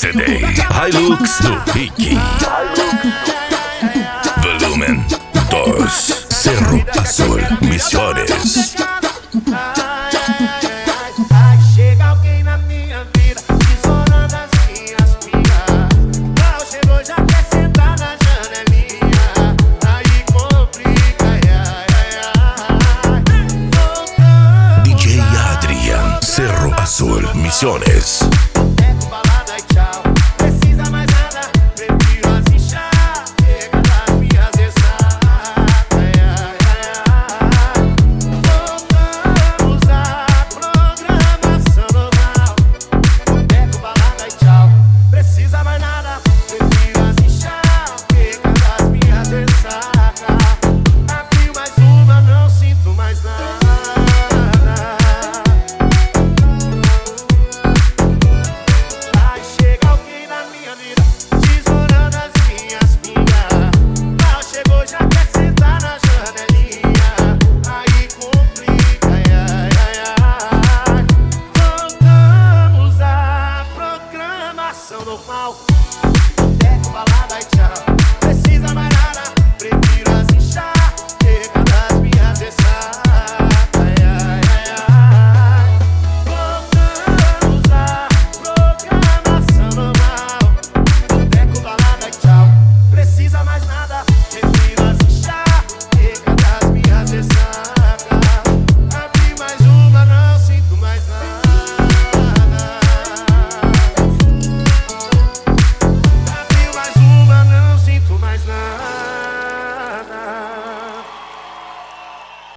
CD Hilux do Ricky. Volumen 2. Cerro Azul, Misiones. Chega alguém na minha vida, desorando as minhas pilhas. Mal chegou, já quer sentar na janelinha. Aí complica, DJ Adrian, Cerro Azul, Misiones.